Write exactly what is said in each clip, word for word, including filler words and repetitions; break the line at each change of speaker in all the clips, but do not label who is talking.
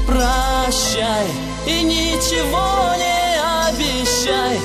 Прощай и ничего не обещай.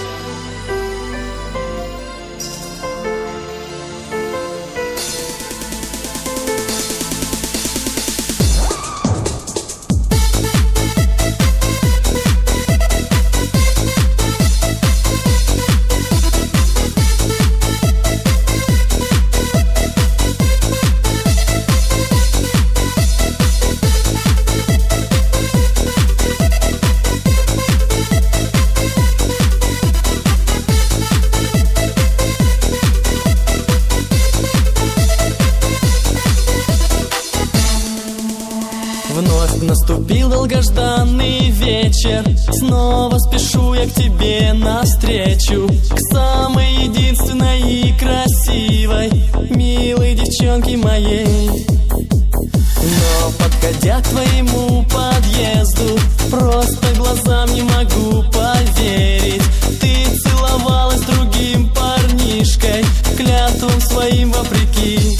Вновь наступил долгожданный вечер. Снова спешу я к тебе навстречу, к самой единственной и красивой, милой девчонке моей. Но подходя к твоему подъезду, просто глазам не могу поверить. Ты целовалась с другим парнишкой, клятвам своим вопреки.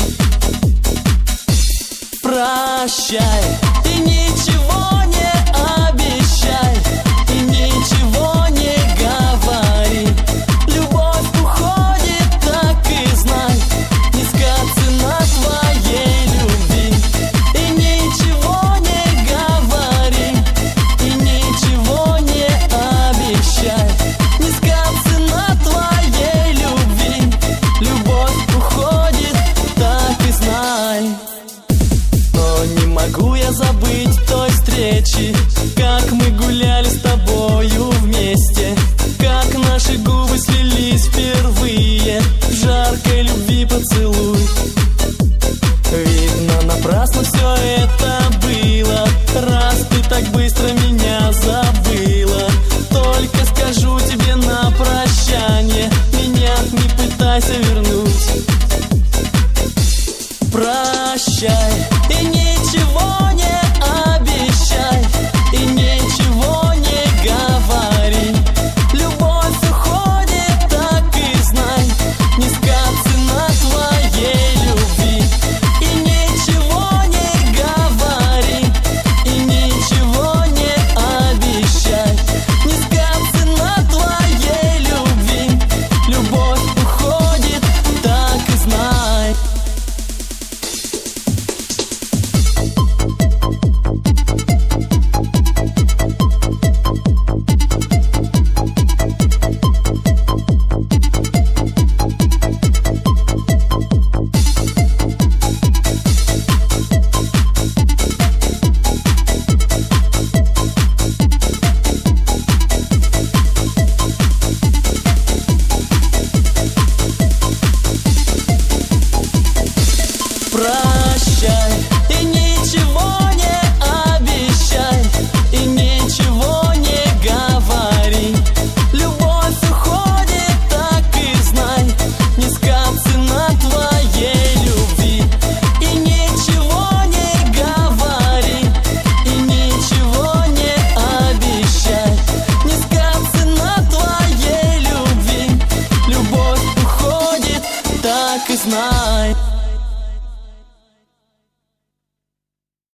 Прощай и ничего не обещай, и ничего не говори. Любовь уходит, так и знай, низка цена твоей любви. И ничего не говори, и ничего не обещай, низка цена твоей любви. Любовь уходит, так и знай. Но не могу я забыть той встречи, как мы гуляли с тобою вместе, как наши губы слились впервые в жаркой любви поцелуй. Видно, напрасно все это было, раз ты так быстро